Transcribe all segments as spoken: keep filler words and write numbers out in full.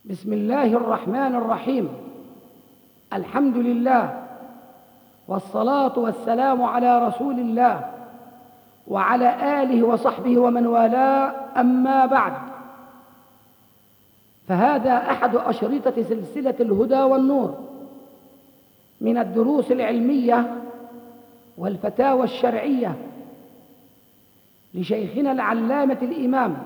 بسم الله الرحمن الرحيم. الحمد لله والصلاة والسلام على رسول الله وعلى آله وصحبه ومن والاه، أما بعد، فهذا أحد أشرطة سلسلة الهدى والنور من الدروس العلمية والفتاوى الشرعية لشيخنا العلامة الإمام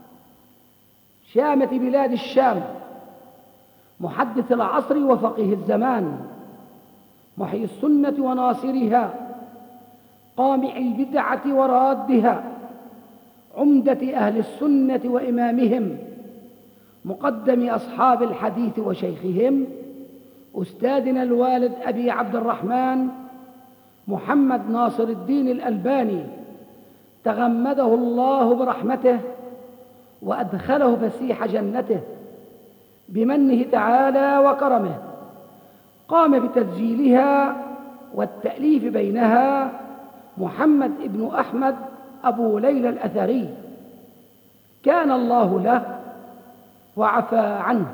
شامة بلاد الشام، محدث العصر وفقيه الزمان، محيي السنة وناصرها، قامع البدعة ورادها، عمدة أهل السنة وإمامهم، مقدم أصحاب الحديث وشيخهم، أستاذنا الوالد أبي عبد الرحمن محمد ناصر الدين الألباني، تغمده الله برحمته وأدخله فسيح جنته بمنه تعالى وكرمه. قام بتسجيلها والتأليف بينها محمد ابن أحمد أبو ليلى الأثري، كان الله له وعفى عنه.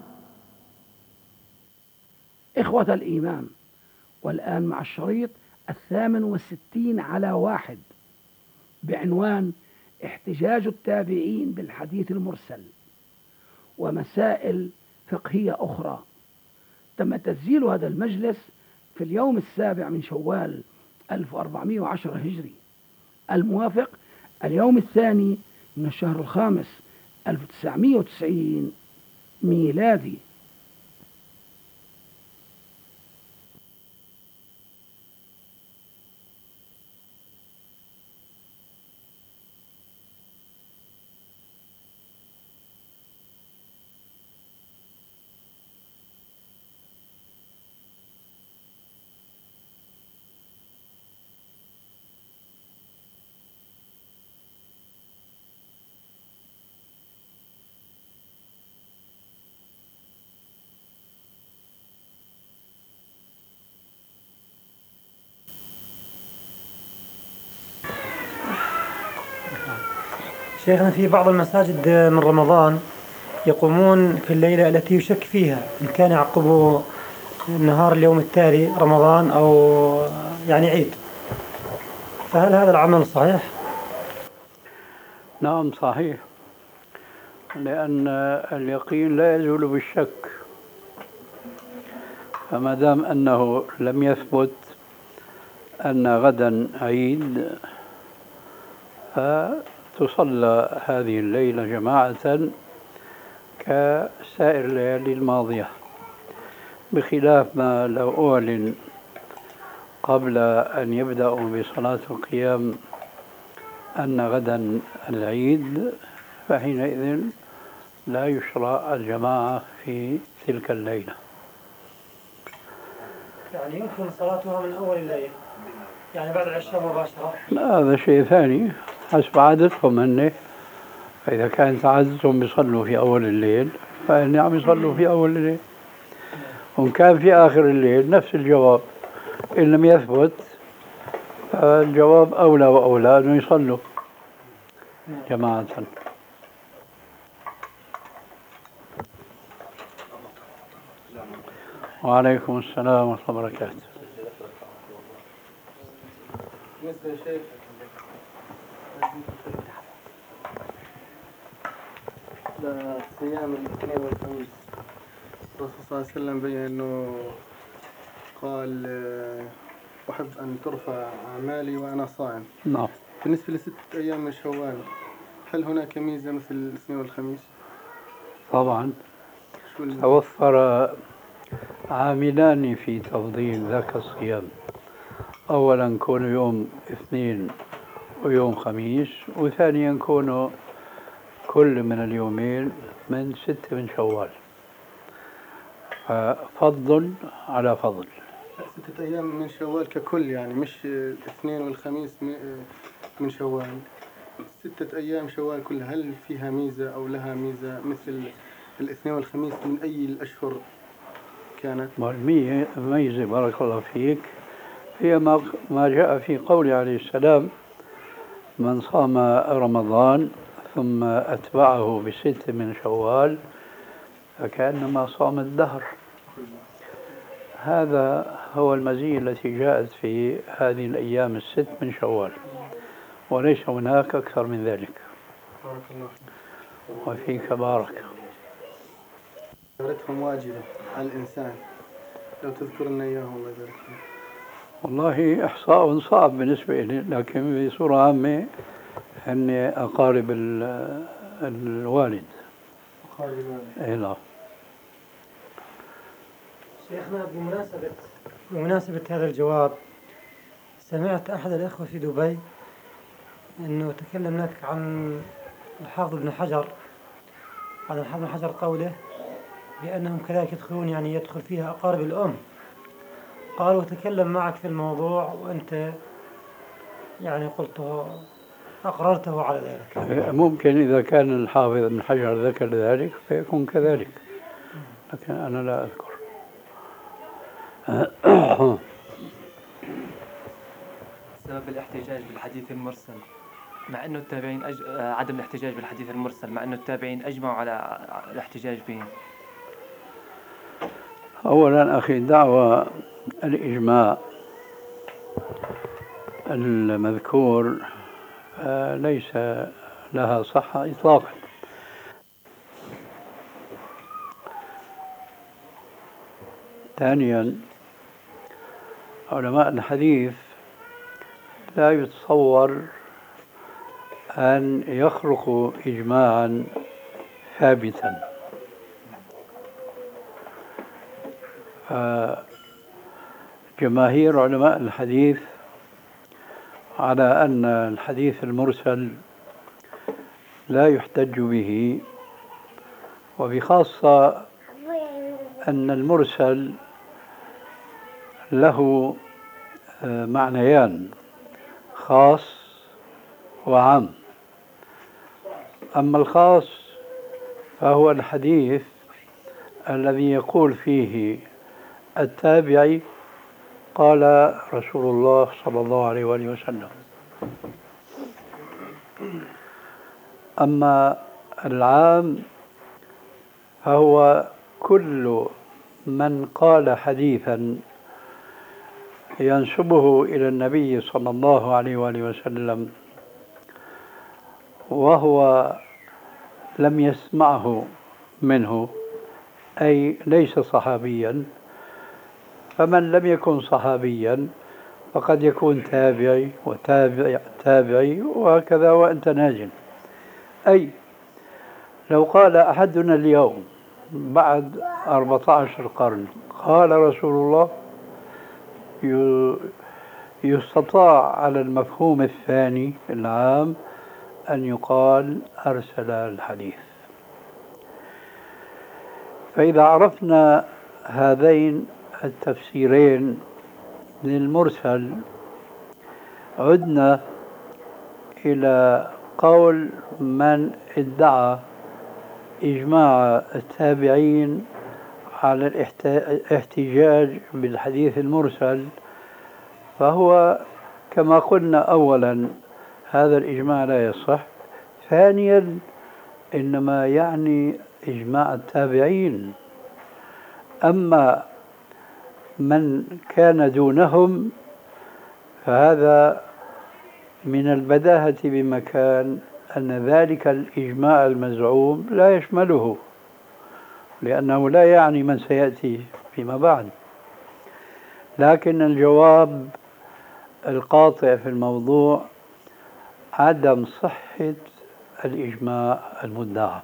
إخوة الإيمان، والآن مع الشريط الثامن والستين على واحد بعنوان احتجاج التابعين بالحديث المرسل ومسائل فقهية أخرى. تم تسجيل هذا المجلس في اليوم السابع من شوال ألف وأربعمائة وعشرة هجري، الموافق اليوم الثاني من الشهر الخامس ألف وتسعمائة وتسعين ميلادي. شيخنا، في بعض المساجد من رمضان يقومون في الليلة التي يشك فيها إن كان يعقبه نهار اليوم التالي رمضان أو يعني عيد، فهل هذا العمل صحيح؟ نعم صحيح، لأن اليقين لا يزول بالشك، فما دام أنه لم يثبت أن غدا عيد فتصلى هذه الليلة جماعة كسائر الليالي الماضية، بخلاف ما لو أعلن قبل أن يبدأوا بصلاة القيام أن غدا العيد، فحينئذ لا يشرع الجماعة في تلك الليلة. يعني يمكن صلاتها من أول الليل، يعني بعد العشاء مباشرة؟ هذا شيء ثاني حسب عادتهم هن، فإذا كانت عادتهم بيصلوا في أول الليل فإن عم يصلوا في أول الليل، وإن كان في آخر الليل نفس الجواب. إن لم يثبت فالجواب أولى وأولى أنه يصلوا جماعة. وعليكم السلام ورحمة الله وبركاته. بالنسبة يا شيخ لصيام الاثنين والخميس، الرسول صلى الله عليه وسلم بين أنه قال أحب أن ترفع أعمالي وأنا صائم. نعم. بالنسبة لست أيام من شوال، هل هناك ميزة مثل الاثنين والخميس؟ طبعا توفر عاملان في تفضيل ذاك الصيام، أولا كون يوم اثنين ويوم خميس، وثانيا كونه كل من اليومين من ست من شوال، فضل على فضل. ستة أيام من شوال ككل، يعني مش الاثنين والخميس من شوال، ستة أيام شوال كلها، هل فيها ميزة أو لها ميزة مثل الاثنين والخميس من أي الأشهر كانت؟ الميزة بارك الله فيك هي ما جاء في قوله عليه السلام: من صام رمضان ثم أتبعه بست من شوال فكأنما صام الدهر. هذا هو المزية التي جاءت في هذه الأيام الست من شوال، وليس هناك أكثر من ذلك. بارك الله فيك. وفيك بارك. زيارتهم واجبة على الإنسان، لو تذكر لنا إياهم الله يبارك فيك. والله إحصاء صعب بالنسبة لي، لكن بصورة عامة هن أقارب ال- الوالد. أقارب الوالد. إيه نعم. شيخنا، بمناسبة بمناسبة هذا الجواب، سمعت أحد الأخوة في دبي أنه تكلم لك عن الحافظ ابن حجر، عن الحافظ ابن حجر قوله بأنهم كذلك يدخلون، يعني يدخل فيها أقارب الأم. قال وتكلم معك في الموضوع وأنت يعني قلته أقررته على ذلك. ممكن إذا كان الحافظ ابن حجر ذكر ذلك فيكون كذلك، لكن أنا لا أذكر. سبب الاحتجاج بالحديث المرسل مع أنه التابعين أج... عدم الاحتجاج بالحديث المرسل مع أنه التابعين أجمعوا على الاحتجاج به. أولا أخي، دعوة الإجماع المذكور ليس لها صحة إطلاقا. ثانيا، علماء الحديث لا يتصور أن يخلقوا إجماعا ثابتا. جماهير علماء الحديث على أن الحديث المرسل لا يحتج به، وبخاصة أن المرسل له معنيان، خاص وعام. أما الخاص فهو الحديث الذي يقول فيه التابعي قال رسول الله صلى الله عليه وآله وسلم. أما العام فهو كل من قال حديثا ينسبه إلى النبي صلى الله عليه وآله وسلم وهو لم يسمعه منه، أي ليس صحابيا. فمن لم يكن صحابيا فقد يكون تابعي وتابعي تابعي وهكذا، وأنت ناجم. أي لو قال أحدنا اليوم بعد أربعة عشر قرن قال رسول الله، يستطاع على المفهوم الثاني العام أن يقال أرسل الحديث. فإذا عرفنا هذين التفسيرين للمرسل عدنا إلى قول من ادعى إجماع التابعين على الاحتجاج بالحديث المرسل، فهو كما قلنا أولا هذا الإجماع لا يصح. ثانيا، إنما يعني إجماع التابعين. أما من كان دونهم فهذا من البداهة بمكان أن ذلك الإجماع المزعوم لا يشمله، لأنه لا يعني من سيأتي فيما بعد. لكن الجواب القاطع في الموضوع عدم صحة الإجماع المدعى.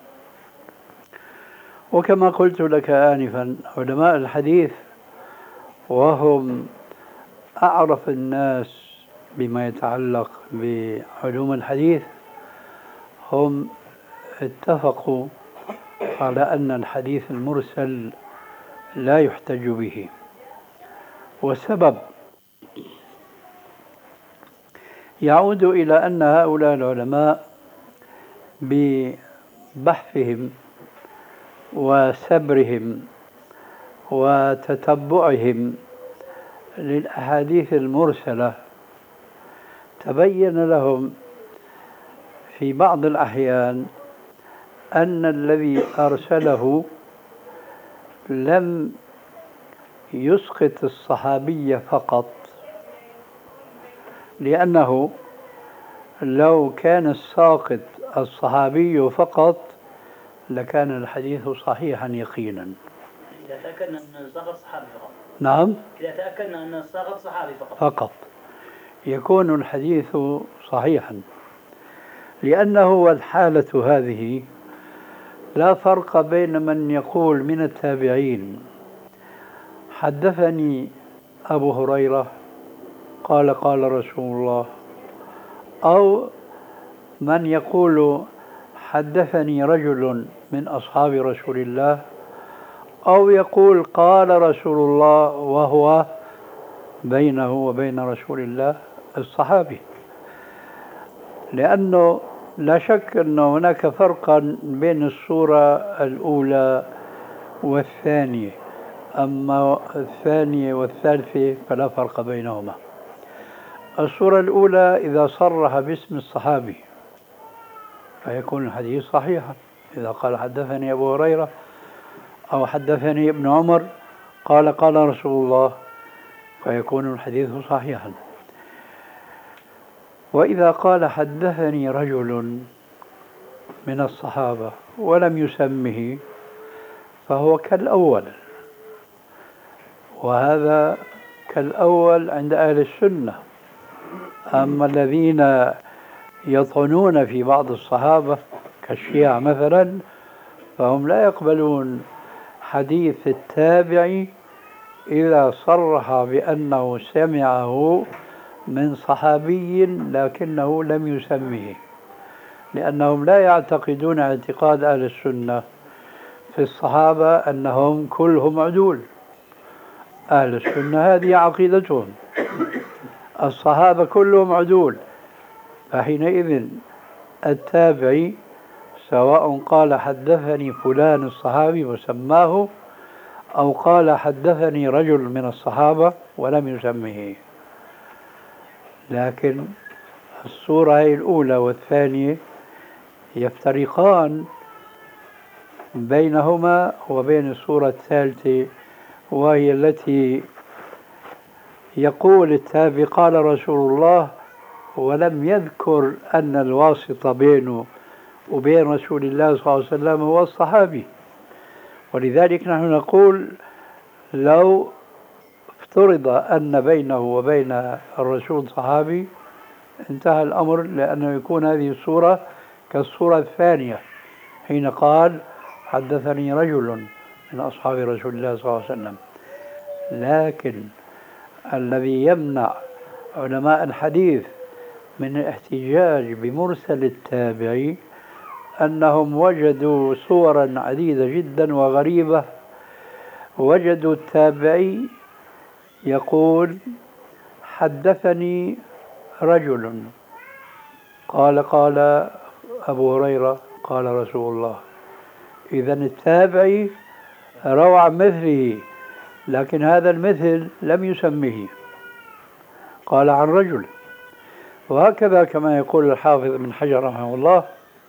وكما قلت لك آنفا، علماء الحديث وهم أعرف الناس بما يتعلق بعلوم الحديث هم اتفقوا على أن الحديث المرسل لا يحتج به. والسبب يعود إلى أن هؤلاء العلماء ببحثهم وسبرهم وتتبعهم للأحاديث المرسلة تبين لهم في بعض الأحيان أن الذي أرسله لم يسقط الصحابي فقط، لأنه لو كان الساقط الصحابي فقط لكان الحديث صحيحا يقينا. إذا تأكدنا أن الساقط صحابي فقط. نعم، إذا تأكدنا أن الساقط صحابي فقط فقط يكون الحديث صحيحا، لأنه والحالة هذه لا فرق بين من يقول من التابعين حدثني أبو هريرة قال قال رسول الله، أو من يقول حدثني رجل من أصحاب رسول الله، أو يقول قال رسول الله وهو بينه وبين رسول الله الصحابي. لأنه لا شك أن هناك فرقا بين الصورة الأولى والثانية، أما الثانية والثالثة فلا فرق بينهما. الصورة الأولى إذا صرح باسم الصحابي فيكون الحديث صحيحا، إذا قال حدثني أبو هريرة أو حدثني ابن عمر قال قال رسول الله فيكون الحديث صحيحا. وإذا قال حدثني رجل من الصحابة ولم يسمه فهو كالأول، وهذا كالأول عند أهل السنة. أما الذين يطعنون في بعض الصحابة كالشيعة مثلا فهم لا يقبلون حديث التابع إذا صرح بأنه سمعه من صحابي لكنه لم يسمه، لأنهم لا يعتقدون اعتقاد أهل السنة في الصحابة أنهم كلهم عدول. أهل السنة هذه عقيدتهم، الصحابة كلهم عدول، فحينئذ التابعي سواء قال حدثني فلان الصحابي وسماه أو قال حدثني رجل من الصحابة ولم يسمه. لكن الصورة الأولى والثانية يفترقان بينهما وبين الصورة الثالثة، وهي التي يقول التابع قال رسول الله ولم يذكر أن الواسطة بينه وبين رسول الله صلى الله عليه وسلم هو الصحابي. ولذلك نحن نقول لو افترض أن بينه وبين الرسول صحابي انتهى الأمر، لأنه يكون هذه الصورة كالصورة الثانية حين قال حدثني رجل من أصحاب رسول الله صلى الله عليه وسلم. لكن الذي يمنع علماء الحديث من الاحتجاج بمرسل التابعي أنهم وجدوا صورا عديدة جدا وغريبة. وجدوا التابعي يقول حدثني رجل قال قال أبو هريرة قال رسول الله، إذن التابعي روى عن مثله، لكن هذا المثل لم يسمه، قال عن رجل. وهكذا كما يقول الحافظ ابن حجر رحمه الله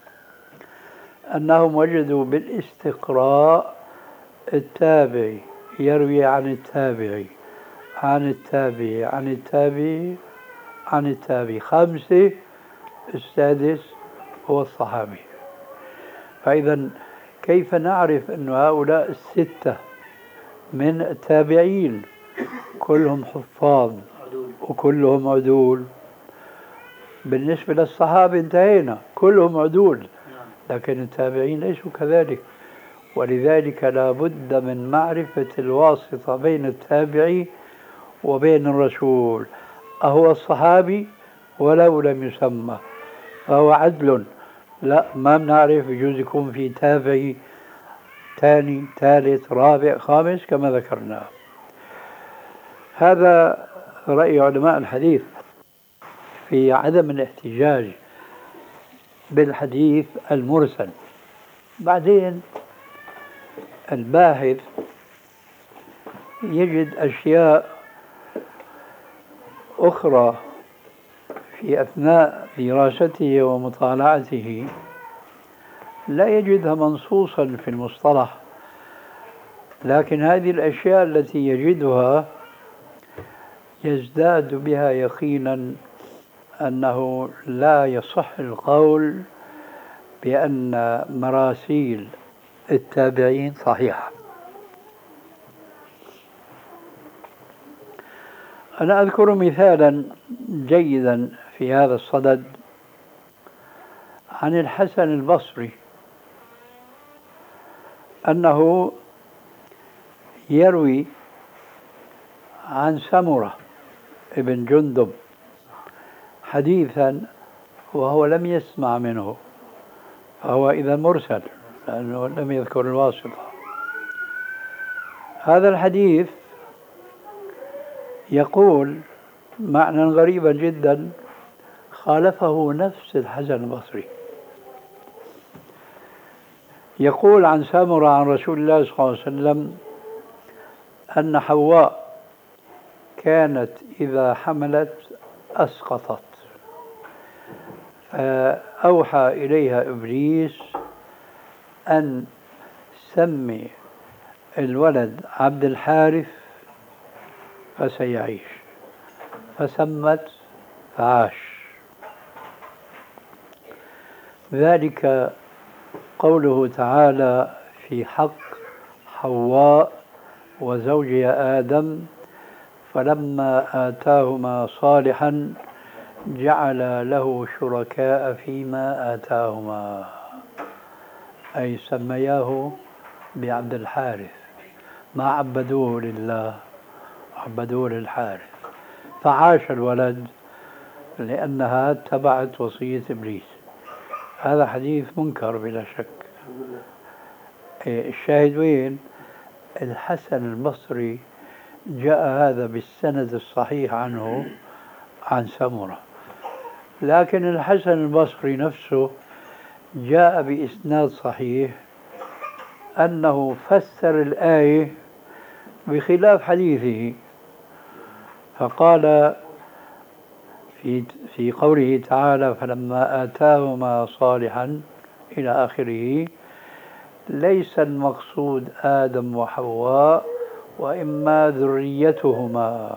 أنهم وجدوا بالاستقراء التابعي يروي عن التابعي عن التابعي عن التابعي عن التابعي خمسة، السادس هو الصحابي. فإذا كيف نعرف أن هؤلاء الستة من التابعين كلهم حفاظ وكلهم عدول؟ بالنسبة للصحابة انتهينا، كلهم عدول، لكن التابعين ليسوا كذلك. ولذلك لا بد من معرفة الواسطة بين التابعي وبين الرسول، أهو الصحابي ولو لم يسمى فهو عدل؟ لا، ما بنعرف، يجوز يكون في تابعي ثاني ثالث رابع خامس كما ذكرنا. هذا رأي علماء الحديث في عدم الاحتجاج بالحديث المرسل. بعدين الباحث يجد أشياء أخرى في أثناء دراسته ومطالعته لا يجدها منصوصا في المصطلح، لكن هذه الأشياء التي يجدها يزداد بها يقينا أنه لا يصح القول بأن مراسيل التابعين صحيحة. أنا أذكر مثالا جيدا في هذا الصدد عن الحسن البصري أنه يروي عن سمرة ابن جندب حديثا وهو لم يسمع منه، فهو إذا مرسل لأنه لم يذكر الواسطة. هذا الحديث يقول معنى غريبا جدا خالفه نفس الحسن البصري. يقول عن سامرة عن رسول الله صلى الله عليه وسلم أن حواء كانت إذا حملت أسقطت، فأوحى إليها إبليس أن سمي الولد عبد الحارث فسيعيش، فسمت فعاش. ذلك قوله تعالى في حق حواء وزوجها آدم فلما آتاهما صالحا جعل له شركاء فيما آتاهما، أي سمياه بعبد الحارث، ما عبدوه لله، عبدوه للحارث، فعاش الولد لأنها اتبعت وصية إبليس. هذا حديث منكر بلا شك. الشاهد وين؟ الحسن البصري جاء هذا بالسند الصحيح عنه عن سمرة، لكن الحسن البصري نفسه جاء بإسناد صحيح أنه فسر الآية بخلاف حديثه، فقال في في قوله تعالى فلما آتاهما صالحا إلى آخره ليس المقصود آدم وحواء وإما ذريتهما.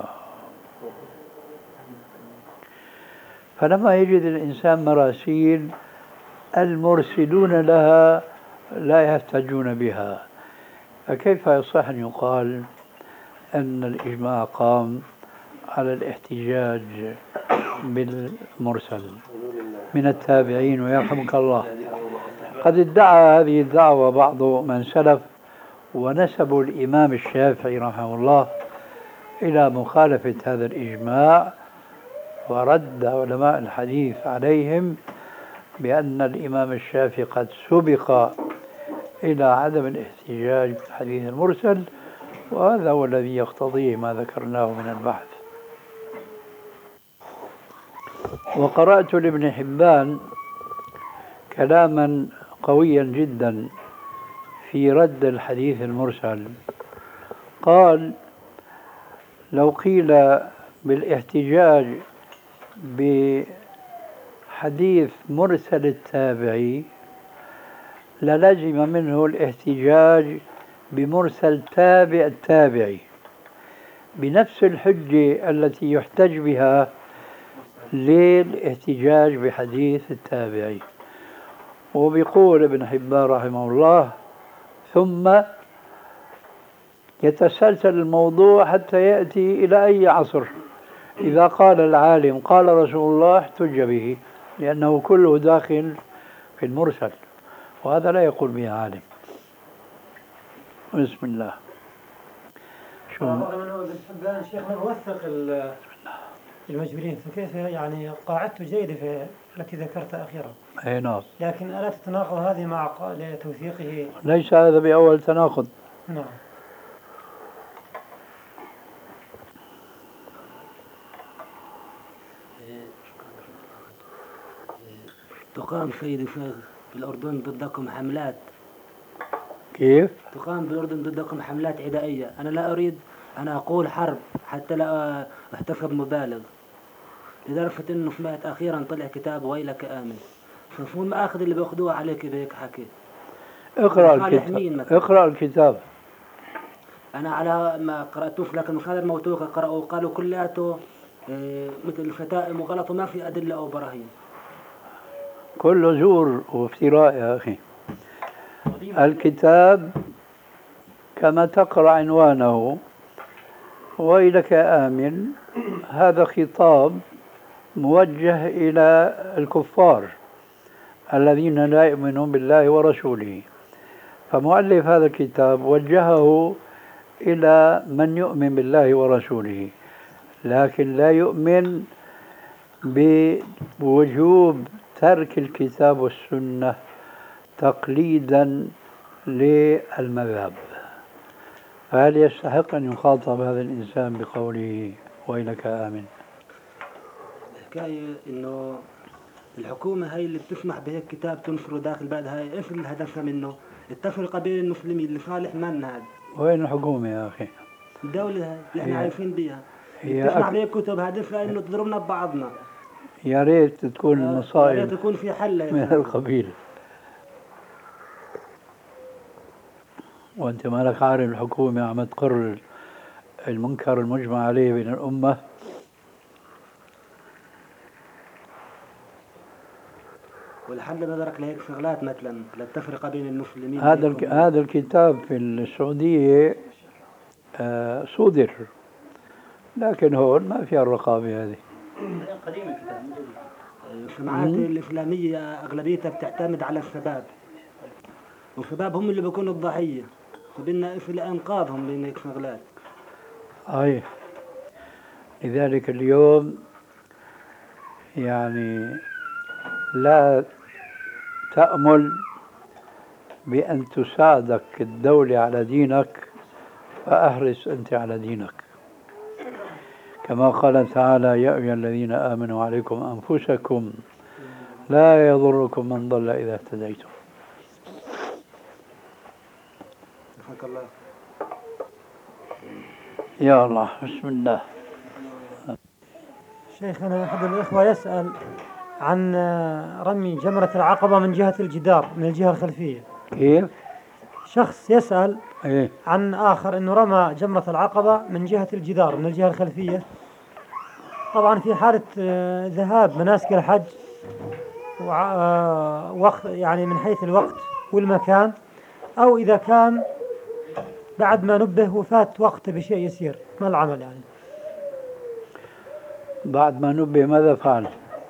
فلما يجد الإنسان مراسيل المرسلون لها لا يحتجون بها، فكيف يصح أن يقال أن الإجماع قام على الاحتجاج بالمرسل من التابعين؟ ويرحمك الله، قد ادعى هذه الدعوة بعض من سلف ونسبوا الإمام الشافعي رحمه الله إلى مخالفة هذا الإجماع، ورد علماء الحديث عليهم بأن الإمام الشافعي قد سبق إلى عدم الاحتجاج بالحديث المرسل، وهذا هو الذي يقتضيه ما ذكرناه من البحث. وقرأت لابن حبان كلاما قويا جدا في رد الحديث المرسل. قال لو قيل بالاحتجاج بحديث مرسل التابعي للزم منه الاحتجاج بمرسل تابع التابعي بنفس الحجة التي يحتج بها للاحتجاج بحديث التابعي. وبيقول ابن حبان رحمه الله ثم يتسلسل الموضوع حتى يأتي إلى أي عصر. إذا قال العالم قال رسول الله احتج به، لأنه كله داخل في المرسل، وهذا لا يقول به عالم. بسم الله. شو ابن حبان شيخنا موثق المجبرين، فكيف يعني قاعدته جيدة في التي ذكرتها أخيرا؟ أي نعم. لكن ألا تتناقض هذه مع توثيقه؟ ليس هذا بأول تناقض. نعم. تقام سيدي شيخ بالأردن ضدكم حملات. كيف؟ تقام بالأردن ضدكم حملات عدائية. أنا لا أريد أن أقول حرب حتى لا أحتسب مبالغ، لدرجة إنه سمعت أخيرا طلع كتاب ويلك آمن، فشو المآخذ اللي بيأخذوها عليك بهيك حكي؟ اقرأ الكتاب. اقرأ الكتاب. أنا على ما قرأتوش، لكن هذا الموثوق قرأوا قالوا كلياته آه، مثل شتائم وغلط وما في أدلة أو براهين. كله زور وافتراء يا أخي. الكتاب كما تقرأ عنوانه ويلك آمن، هذا خطاب موجه إلى الكفار الذين لا يؤمنون بالله ورسوله، فمؤلف هذا الكتاب وجهه إلى من يؤمن بالله ورسوله لكن لا يؤمن بوجوب ترك الكتاب والسنة تقليدا للمذهب. فهل يستحق أن يخاطب هذا الإنسان بقوله ويلك آمن؟ الحكاية إنه الحكومة هاي اللي بتسمح بهيك كتاب تنشره داخل بلد، هاي إيش اللي هدفها منه؟ التفرقة بين المسلمين لصالح من هذا؟ وين الحكومة يا أخي؟ الدولة هاي اللي احنا هي- عايشين بيها هي تسمح أك- بهيك كتب هدفها إنه تضربنا ببعضنا. يا ريت تكون يا ريت المصائب يكون في حل من هيك. القبيل. وأنت مالك عارف الحكومة عم تقر المنكر المجمع عليه بين الأمة. والحل بدرك لهيك شغلات مثلا للتفرقة بين المسلمين. هذا هيك الك... هم- هذا الكتاب في السعودية آه، صدر، لكن هون ما فيها الرقابة هذه. قديم الكتاب من جديد. الجماعات الإسلامية أغلبيتها بتعتمد على الشباب، والشباب هم اللي بيكونوا الضحية، فبدنا إيش لإنقاذهم من هيك شغلات. أي لذلك اليوم يعني لا تأمل بأن تساعدك الدولة على دينك، فأحرص أنت على دينك. كما قال تعالى يا أيها الذين آمنوا عليكم أنفسكم لا يضركم من ضل إذا اهتديتم. رحمك الله. يا الله بسم الله. شيخنا أحد الإخوة يسأل عن رمي جمرة العقبة من جهة الجدار من الجهة الخلفية. كيف؟ شخص يسأل إيه؟ عن آخر أنه رمى جمرة العقبة من جهة الجدار من الجهة الخلفية. طبعا في حالة آه، ذهاب مناسك الحج وع- آه، وقت يعني من حيث الوقت والمكان، أو إذا كان بعد ما نبه وفات وقت بشيء يسير، ما العمل يعني؟ بعد ما نبه ماذا فعل؟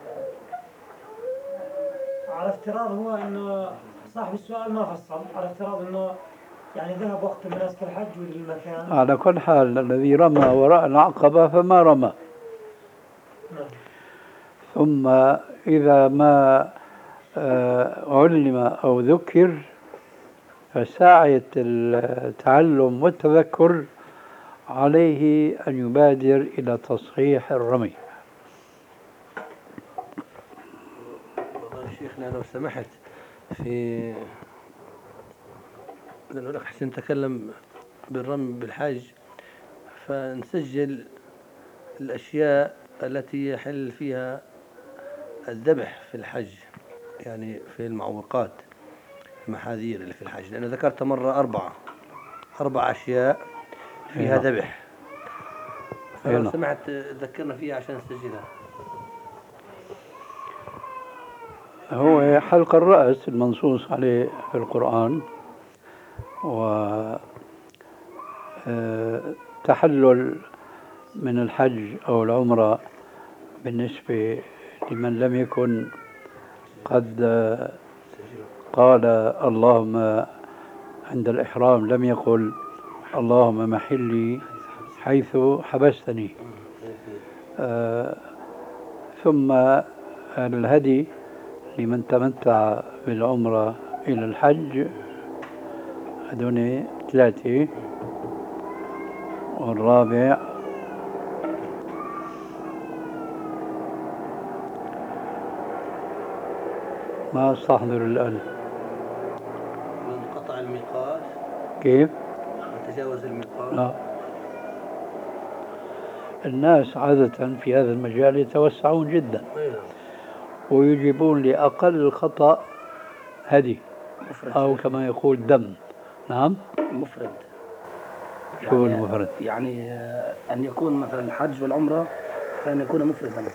على افتراض هو أنه صاحب السؤال ما فصل، على افتراض أنه يعني ذهب وقت مناسك الحج وللمكان. على كل حال الذي رمى وراء العقبة فما رمى. نعم. ثم إذا ما آه، علم أو ذكر فساعة التعلم والتذكر عليه أن يبادر إلى تصحيح الرمي. والله شيخنا لو سمحت، في لأنه الأخ حسين تكلم بالرمي بالحج، فنسجل الأشياء التي يحل فيها الذبح في الحج، يعني في المعوقات المحاذير اللي في الحج، لأنه ذكرت مرة أربعة أربع أشياء فيها أيوة. ذبح، فلو أيوة. سمحت ذكرنا فيها عشان نسجلها. هو حلق الرأس المنصوص عليه في القرآن، وتحلل من الحج أو العمرة بالنسبة لمن لم يكن قد قال اللهم عند الإحرام لم يقل اللهم محلي حيث حبستني. آه ثم الهدي لمن تمتع بالعمرة إلى الحج، هذول ثلاثة. والرابع ما أستحضر الآن. من قطع الميقات، كيف؟ تجاوز الميقات. لا. الناس عادة في هذا المجال يتوسعون جدا ويجيبون لأقل خطأ هدي أو كما يقول دم. نعم. مفرد. شو يعني المفرد؟ يعني آه، أن يكون مثلا الحج والعمرة كان يكون مفردا.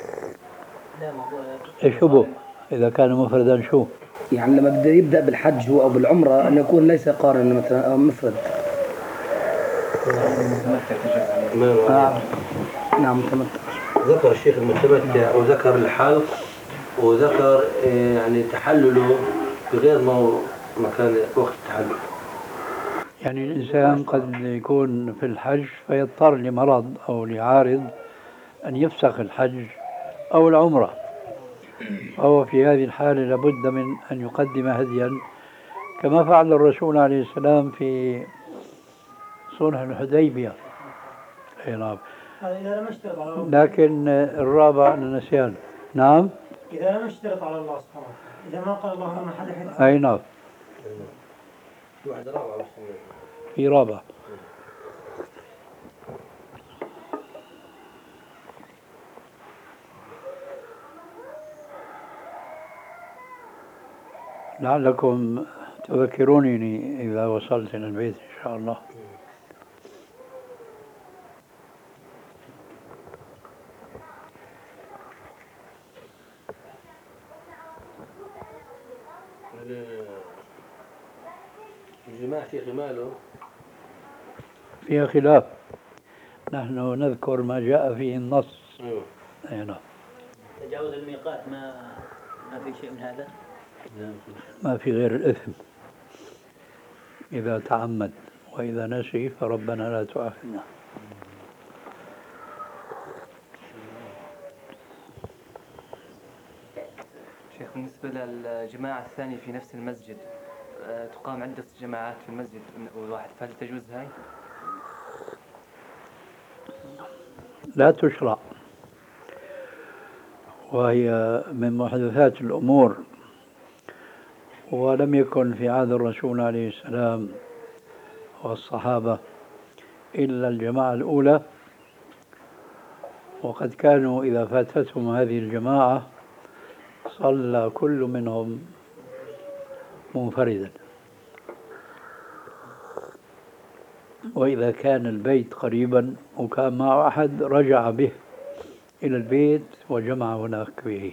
ايش هو؟ إذا كان مفردا شو؟ يعني لما بده يبدأ بالحج هو أو بالعمرة أن يكون ليس قارن مثلا أو مفرد. آه. نعم متمتع. ذكر الشيخ المتمتع وذكر الحلق وذكر آه، يعني تحلله بغير ما مكان وقت التحلل. يعني الإنسان قد يكون في الحج فيضطر لمرض أو لعارض أن يفسخ الحج أو العمرة، فهو في هذه الحالة لابد من أن يقدم هديا كما فعل الرسول عليه السلام في صلح الحديبية. أي نعم. إذا لم يشترط على الله. لكن الرابع أنا نسيان. نعم. إذا لم يشترط على الله سبحانه وتعالى، إذا ما قال اللهم حد أي نعم. في واحد رابع في رابع. لعلكم تذكرونني إذا وصلت إلى البيت إن شاء الله. الجماع في غماله فيها خلاف، نحن نذكر ما جاء فيه النص. أيوه. أي نعم. تجاوز الميقات ما ما في شيء من هذا؟ ما في غير الإثم إذا تعمد، وإذا نسي فربنا لا تؤاخذنا. شيخ بالنسبة للجماعة الثانية في نفس المسجد، آه، تقام عدة جماعات في المسجد الواحد، فهل تجوز هاي؟ لا تشرع، وهي من محدثات الأمور، ولم يكن في عهد الرسول عليه السلام والصحابة إلا الجماعة الأولى، وقد كانوا إذا فاتتهم هذه الجماعة صلى كل منهم منفردا، وإذا كان البيت قريبا وكان مع أحد رجع به إلى البيت وجمع هناك به.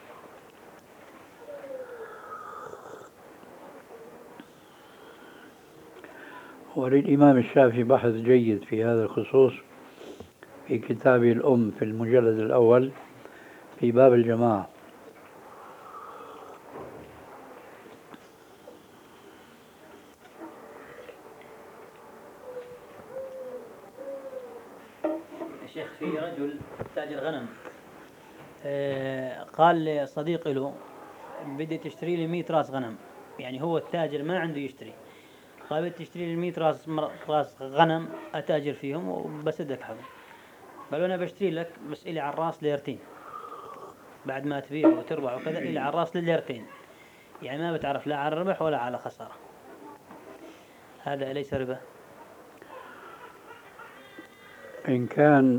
وللإمام الشافعي بحث جيد في هذا الخصوص في كتابه الأم في المجلد الأول في باب الجماعة. شيخ في رجل تاجر غنم، آه قال لصديق له بدي تشتري لي مئة راس غنم، يعني هو التاجر ما عنده يشتري، قال بدي تشتري لي مئة راس راس غنم اتاجر فيهم وبسدك حقه. قال انا بشتري لك بس الي على الراس ليرتين، بعد ما تبيع وتربح وكذا الي على الراس ليرتين، يعني ما بتعرف لا على الربح ولا على خساره. هذا ليس ربا؟ إن كان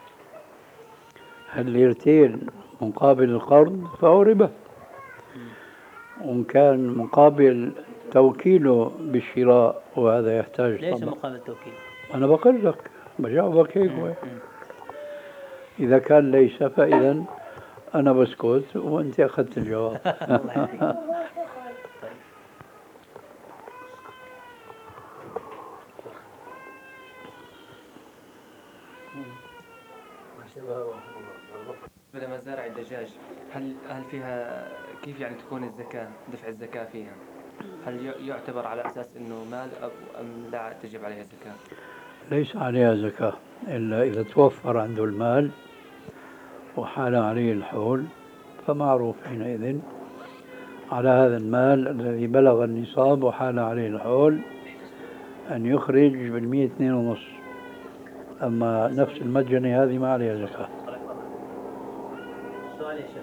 الليرتين مقابل القرض فهو ربا، وإن كان مقابل توكيله بالشراء وهذا يحتاج ليس طبعا. مقابل توكيل. أنا بقول لك بجاوبك هيك. إذا كان ليس فإذا أنا بسكت وأنت أخذت الجواب. بالنسبة لمزارع الدجاج، هل هل فيها كيف يعني تكون الزكاة، دفع الزكاة فيها؟ هل يعتبر على أساس إنه مال أم لا تجب عليها زكاة؟ ليس عليها زكاة إلا إذا توفر عنده المال وحال عليه الحول، فمعروف حينئذ على هذا المال الذي بلغ النصاب وحال عليه الحول أن يخرج بالمئة اثنين ونص. أما نفس المجني هذه ما عليها زكاة. سؤال يا شيخ،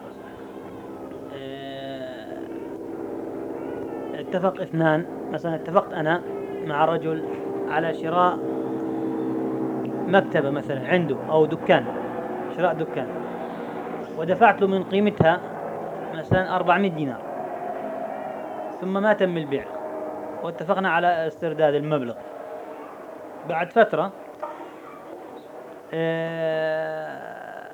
اه اتفق اثنان، مثلا اتفقت أنا مع رجل على شراء مكتبة مثلا عنده أو دكان، شراء دكان، ودفعت له من قيمتها مثلا أربعمائة دينار، ثم ما تم البيع واتفقنا على استرداد المبلغ، بعد فترة آه،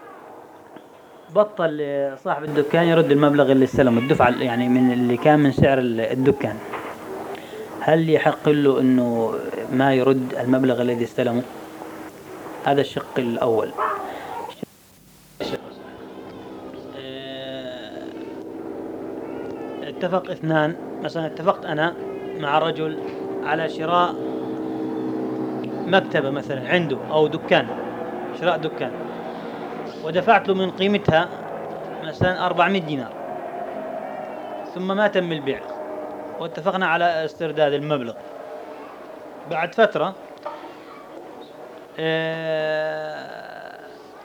بطل صاحب الدكان يرد المبلغ اللي استلمه الدفعة يعني من اللي كان من سعر الدكان. هل يحق له انه ما يرد المبلغ الذي استلمه؟ هذا الشق الاول. آه، اتفق اثنان، مثلا اتفقت انا مع رجل على شراء مكتبة مثلا عنده او دكان، شراء دكان، ودفعت له من قيمتها مثلا أربعمائة دينار، ثم ما تم البيع واتفقنا على استرداد المبلغ. بعد فترة آه،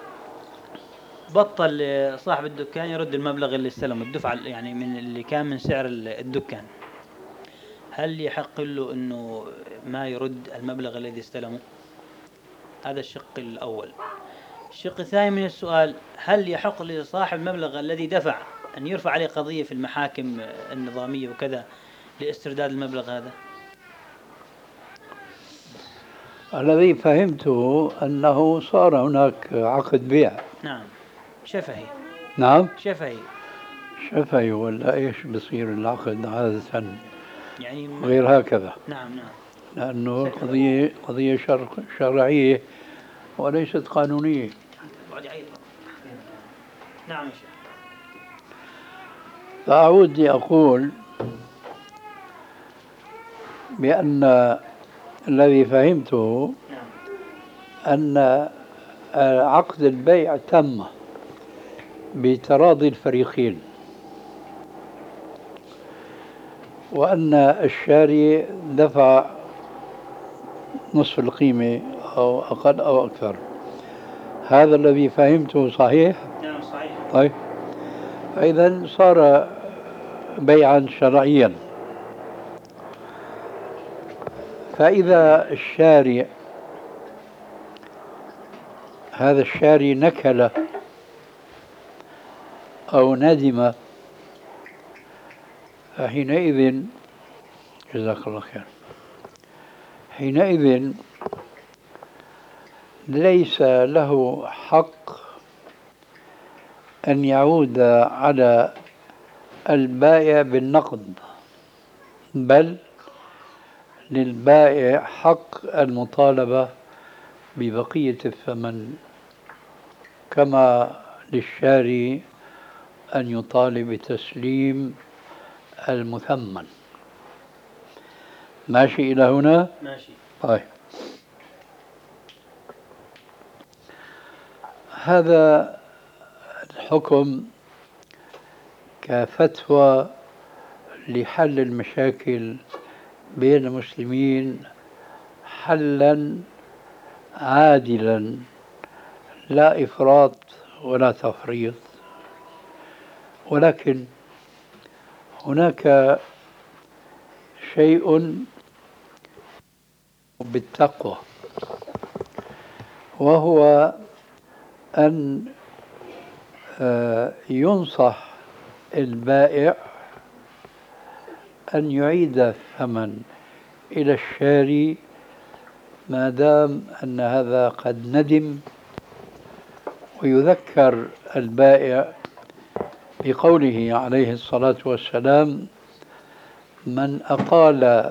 بطل صاحب الدكان يرد المبلغ اللي استلمه الدفعة يعني من اللي كان من سعر الدكان. هل يحق له انه ما يرد المبلغ الذي استلمه؟ هذا الشق الاول. الشق الثاني من السؤال: هل يحق لصاحب المبلغ الذي دفع أن يرفع عليه قضية في المحاكم النظامية وكذا لاسترداد المبلغ هذا؟ الذي فهمته أنه صار هناك عقد بيع. نعم شفهي. نعم شفهي. شفهي ولا إيش بصير العقد عادة يعني غير هكذا. نعم نعم. لأنه قضية قضية شر شرعية وليست قانونية. نعم يا شيخ. فأعود لأقول بأن الذي فهمته أن عقد البيع تم بتراضي الفريقين، وأن الشاري دفع نصف القيمة أو أقل أو أكثر. هذا الذي فهمته صحيح؟ نعم صحيح. طيب، فإذا صار بيعا شرعيا. فإذا الشاري هذا الشاري نكل أو ندم، فحينئذ جزاك الله خير، حينئذ ليس له حق أن يعود على البائع بالنقد، بل للبائع حق المطالبة ببقية الثمن، كما للشاري أن يطالب بتسليم المثمن. ماشي إلى هنا؟ ماشي. طيب، هذا الحكم كفتوى لحل المشاكل بين المسلمين حلا عادلا، لا إفراط ولا تفريط. ولكن هناك شيء بالتقوى، وهو أن ينصح البائع أن يعيد الثمن إلى الشاري ما دام أن هذا قد ندم، ويذكر البائع بقوله عليه الصلاة والسلام: من أقال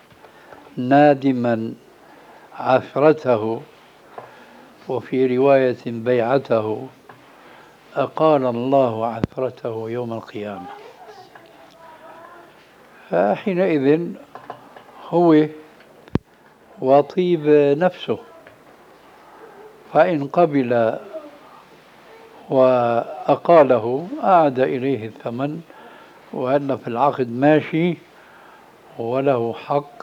نادما عثرته، وفي رواية بيعته، أقال الله عثرته يوم القيامة. فحينئذ هو وطيب نفسه، فإن قبل وأقاله أعاد إليه الثمن، وأن في العقد ماشي، وله حق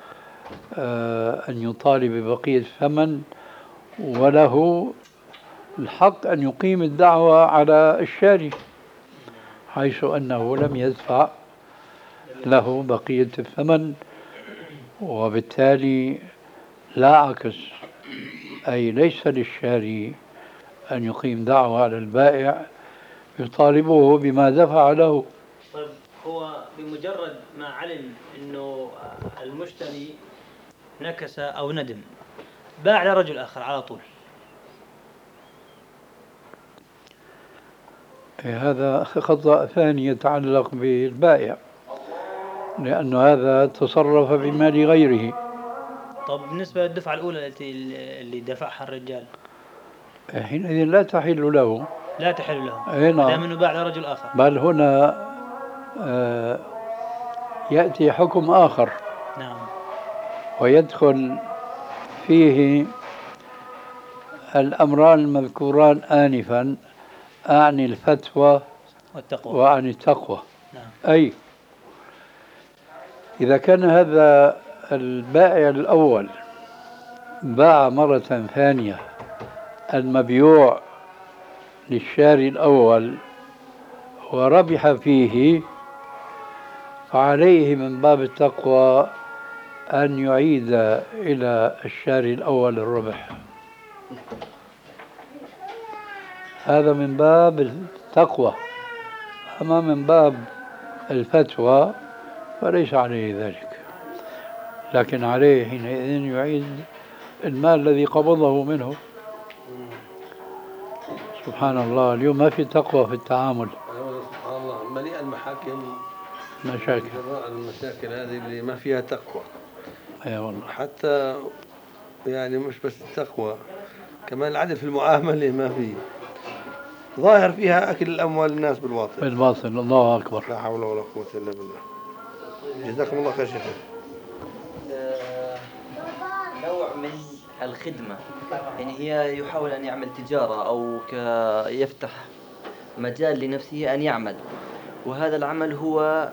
أن يطالب ببقية الثمن، وله الحق أن يقيم الدعوة على الشاري حيث أنه لم يدفع له بقية الثمن، وبالتالي لا عكس، أي ليس للشاري أن يقيم دعوة على البائع يطالبه بما دفع له. طيب، هو بمجرد ما علم أنه المشتري نكس أو ندم، باع لرجل آخر على طول. هذا خطأ ثاني يتعلق بالبائع، لأن هذا تصرف بمال غيره. طب بالنسبة للدفعة الأولى التي اللي دفعها الرجال حينئذ لا تحل له، لا تحل له أي ما نعم. دام أنه باع لرجل آخر. بل هنا آه يأتي حكم آخر نعم. ويدخل فيه الأمران المذكوران آنفا، أعني الفتوى والتقوى. وأعني التقوى. نعم. أي إذا كان هذا البائع الأول باع مرة ثانية المبيوع للشاري الأول وربح فيه، فعليه من باب التقوى أن يعيد إلى الشاري الأول الربح. هذا من باب التقوى. أما من باب الفتوى فليس عليه ذلك، لكن عليه حينئذ يعيد المال الذي قبضه منه. سبحان الله، اليوم ما في تقوى في التعامل. سبحان الله، مليء المحاكم مشاكل، المشاكل هذه اللي ما فيها تقوى. اي والله. حتى يعني مش بس التقوى، كمان العدل في المعاملة ما فيه، ظاهر فيها أكل الأموال الناس بالباطل. بالباطل، الله أكبر. لا حول ولا قوة إلا بالله. جزاكم الله خير شيخ. نوع من الخدمة، يعني هي يحاول أن يعمل تجارة أو يفتح مجال لنفسه أن يعمل، وهذا العمل هو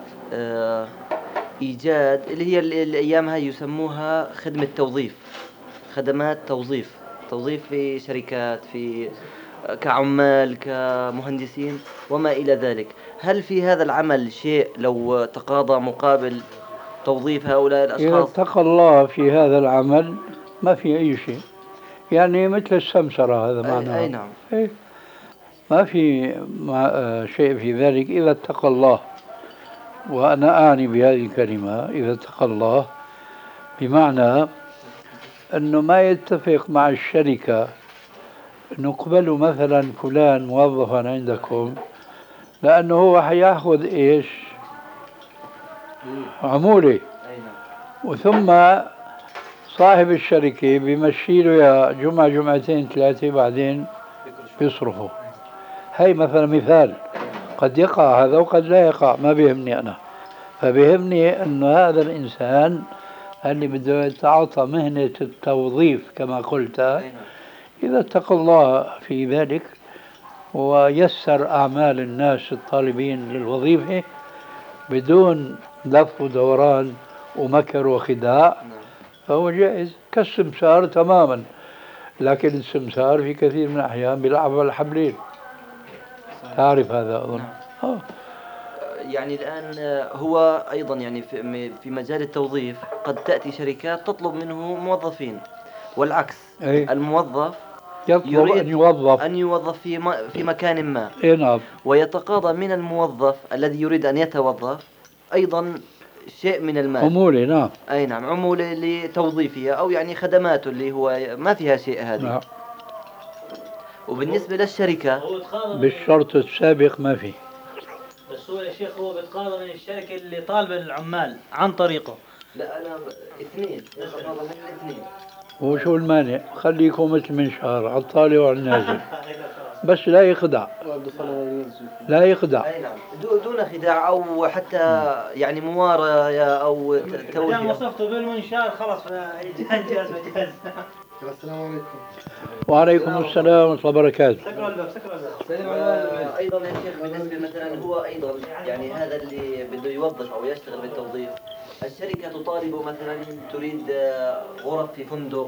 إيجاد اللي هي الأيام هاي يسموها خدمة توظيف، خدمات توظيف، توظيف في شركات، في كعمال، كمهندسين وما إلى ذلك. هل في هذا العمل شيء لو تقاضى مقابل توظيف هؤلاء الأشخاص؟ إذا اتقى الله في هذا العمل ما في أي شيء، يعني مثل السمسرة هذا معناه. أي نعم. إيه؟ ما في ما شيء في ذلك إذا اتقى الله. وأنا أعني بهذه الكلمة إذا اتقى الله بمعنى أنه ما يتفق مع الشركة نقبل مثلا فلان موظفا عندكم لأنه هو حياخذ إيش؟ عمولة. وثم صاحب الشركة بيمشي له يا جمعة جمعتين ثلاثة بعدين بيصرفه. هاي مثلا مثال، قد يقع هذا وقد لا يقع، ما بيهمني أنا. فبيهمني أنه هذا الإنسان اللي بده يتعاطى مهنة التوظيف كما قلت، إذا اتقى الله في ذلك ويسر أعمال الناس الطالبين للوظيفة بدون لف ودوران ومكر وخداع، فهو جائز كالسمسار تماما. لكن السمسار في كثير من الأحيان بيلعب على الحبلين، تعرف هذا أظن. آه. يعني الآن هو أيضا يعني في مجال التوظيف قد تأتي شركات تطلب منه موظفين، والعكس. أي. الموظف يطلب يريد أن يوظف أن يوظف في في مكان ما، إيه نعم. ويتقاضى من الموظف الذي يريد أن يتوظف أيضا شيء من المال، عمولة. نعم. أي نعم، عمولة لتوظيفه أو يعني خدماته اللي هو ما فيها شيء هذه. نعم. وبالنسبة للشركة بالشرط السابق ما في. بس هو يا شيخ هو بيتقاضى من الشركة اللي طالبة العمال عن طريقه. لا أنا اثنين، بتقاضى من الاثنين. وشو المانع؟ خليكم مثل منشار على الطالع وعلى النازل، بس لا يخدع، لا يخدع. أي نعم، دون خداع أو حتى يعني موارية أو توجيه. إذا وصفته بالمنشار خلاص جاز مجاز. السلام عليكم. وعليكم السلام ورحمة الله وبركاته. سكروا الباب، سكروا الباب. أيضا يا شيخ بالنسبة مثلا هو أيضا يعني هذا اللي بده يوظف أو يشتغل بالتوظيف، الشركة تطالب مثلا تريد غرف في فندق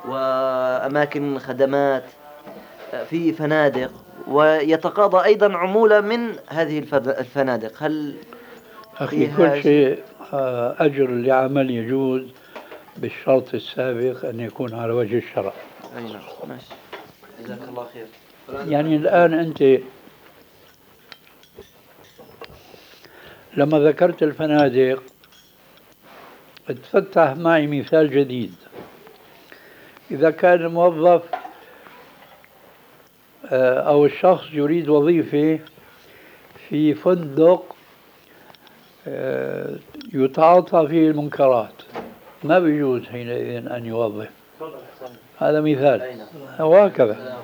وأماكن خدمات في فنادق، ويتقاضى أيضا عمولة من هذه الفنادق. هل أخي كل شيء أجر لعمل يجوز بالشرط السابق أن يكون على وجه الشرع. أي نعم، ماشي، جزاك الله خير. يعني الآن أنت لما ذكرت الفنادق تفتح معي مثال جديد. إذا كان الموظف أو الشخص يريد وظيفة في فندق يتعاطى فيه المنكرات، ما بيجوز حينئذ أن يوظف. هذا مثال، وهكذا.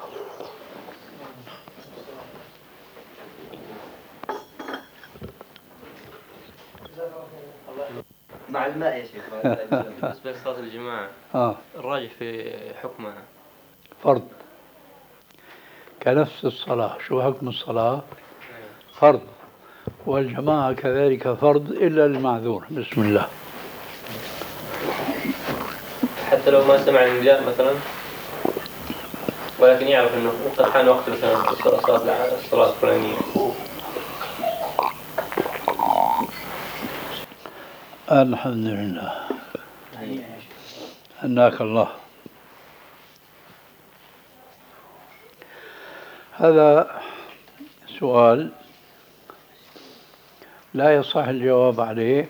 مع الماء يا شيخ. بالنسبة لصلاة الجماعة آه. الراجح في حكمها فرض كنفس الصلاة. شو حكم الصلاة؟ فرض، والجماعة كذلك فرض إلا المعذور. بسم الله. حتى لو ما سمع النداء مثلا، ولكن يعرف أنه قد حان وقت مثلا الصلاة الصلاة الفلانية. الحمد لله. هناك الله. هذا سؤال لا يصح الجواب عليه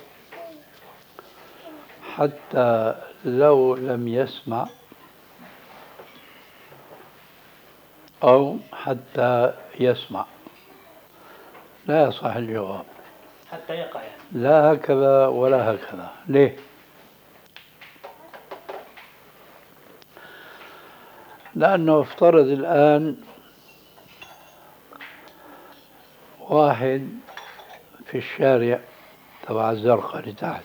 حتى لو لم يسمع أو حتى يسمع، لا يصح الجواب حتى يقع يعني. لا هكذا ولا هكذا. ليه؟ لأنه افترض الآن واحد في الشارع تبع الزرقاء لتحت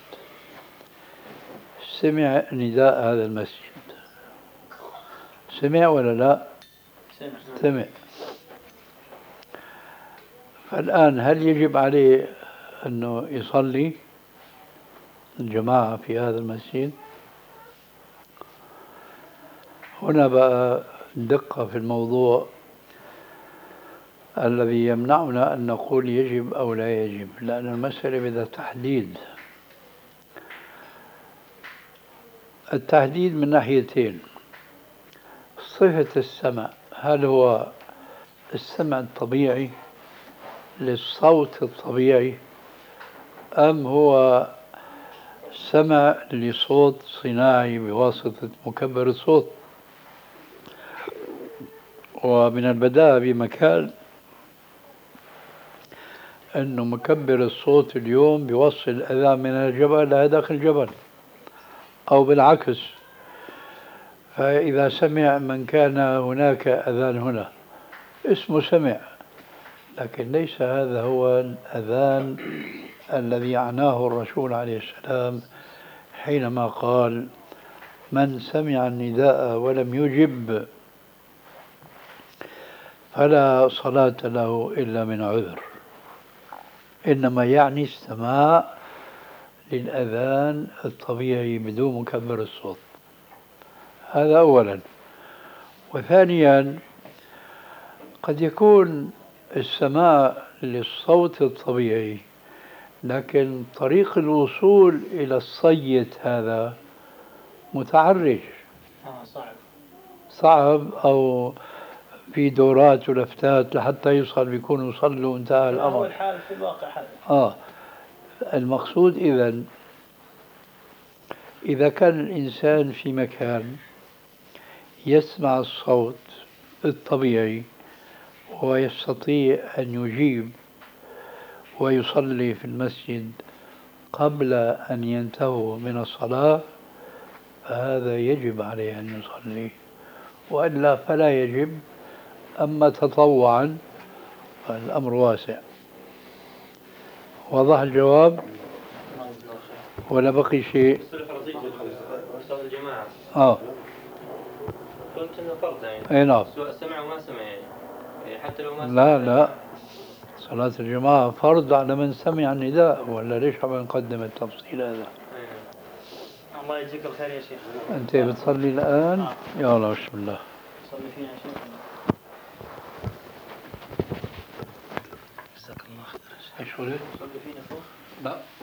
سمع نداء هذا المسجد. سمع ولا لا؟ سمع. سمع. فالآن هل يجب عليه أنه يصلي الجماعة في هذا المسجد؟ هنا بقى دقة في الموضوع الذي يمنعنا أن نقول يجب أو لا يجب، لأن المسألة بدها تحديد. التحديد من ناحيتين: صفة السمع، هل هو السمع الطبيعي للصوت الطبيعي أم هو سمع لصوت صناعي بواسطة مكبر الصوت؟ ومن البداهة بمكان أنه مكبر الصوت اليوم بيوصل الأذان من الجبل لداخل الجبل أو بالعكس. فإذا سمع من كان هناك أذان هنا اسمه سمع، لكن ليس هذا هو الأذان الذي عناه الرسول عليه السلام حينما قال: من سمع النداء ولم يجب فلا صلاة له إلا من عذر. إنما يعني السماع للأذان الطبيعي بدون مكبر الصوت. هذا أولا. وثانيا، قد يكون السماع للصوت الطبيعي لكن طريق الوصول إلى الصيت هذا متعرج، آه صعب صعب، أو في دورات ولفتات لحتى يوصل بيكونوا صلوا وانتهى الأمر. هو الحال في الواقع هذا. آه المقصود إذن إذا كان الإنسان في مكان يسمع الصوت الطبيعي ويستطيع أن يجيب ويصلي في المسجد قبل أن ينتهوا من الصلاة، فهذا يجب عليه أن يصلي، وإلا فلا يجب. أما تطوعا فالأمر واسع. واضح الجواب ولا بقي شيء؟ صلاة الجماعة آه قلت إنه فرض يعني. أي نعم. سواء سمع وما سمع يعني. يعني حتى لو ما سمع. لا لا، صلاة الجماعة فرض على من سمع النداء، ولا ليش عم نقدم التفصيل هذا؟ الله يجزيك الخير يا شيخ. أنت بتصلي الآن؟ يا الله بسم الله. صلي فينا يا شيخ. جزاك الله خير. ايش قلت؟ صلي فينا فوق. لا